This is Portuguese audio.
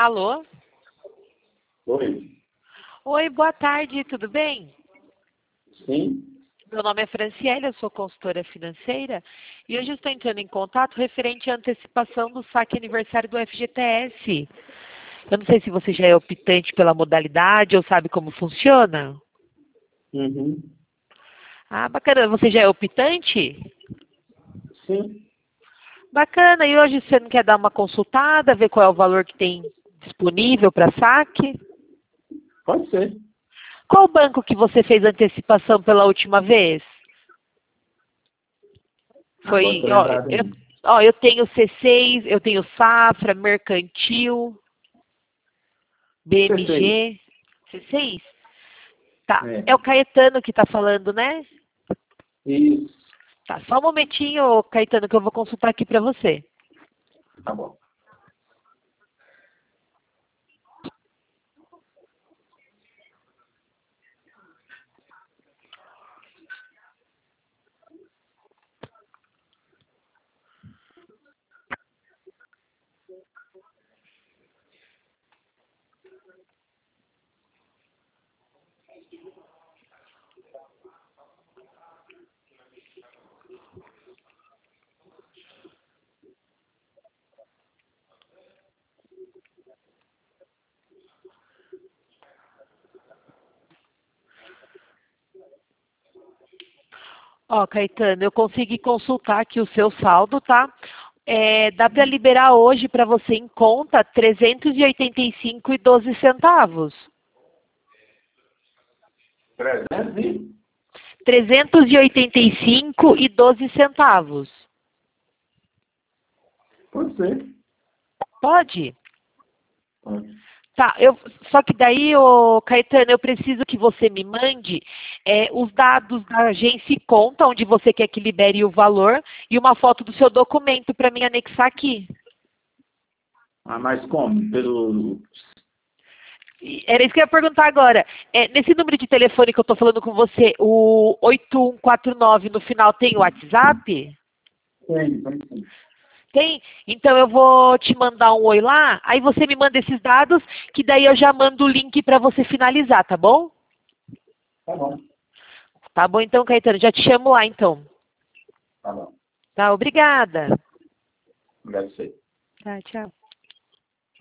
Alô? Oi. Oi, boa tarde, tudo bem? Sim? Meu nome é Franciele, eu sou consultora financeira e hoje eu estou entrando em contato referente à antecipação do saque aniversário do FGTS. Eu não sei se você já é optante pela modalidade ou sabe como funciona. Uhum. Ah, bacana. Você já é optante? Sim. Bacana. E hoje você não quer dar uma consultada, ver qual é o valor que tem disponível para saque? Pode ser. Qual banco que você fez a antecipação pela última vez? Agora Foi, estou lembrado ainda. eu tenho C6, eu tenho Safra, Mercantil, C6. BMG. C6? Tá. É. É o Caetano que está falando, né? Isso. Tá, só um momentinho, Caetano, que eu vou consultar aqui para você. Tá bom. Ó, Caetano, eu consegui consultar aqui o seu saldo, tá? Dá para liberar hoje para você em conta 385,12 centavos. 300 e? 385,12 centavos. Pode ser. Pode? Pode. Tá, só que daí, Caetano, eu preciso que você me mande os dados da agência e conta, onde você quer que libere o valor, e uma foto do seu documento para mim anexar aqui. Ah, mas como? Era isso que eu ia perguntar agora. Nesse número de telefone que eu estou falando com você, o 8149 no final tem o WhatsApp? Tem. Tem? Então eu vou te mandar um oi lá, aí você me manda esses dados, que daí eu já mando o link para você finalizar, tá bom? Tá bom. Tá bom então, Caetano, já te chamo lá então. Tá bom. Tá, obrigada. Obrigado a você. Tá, tchau.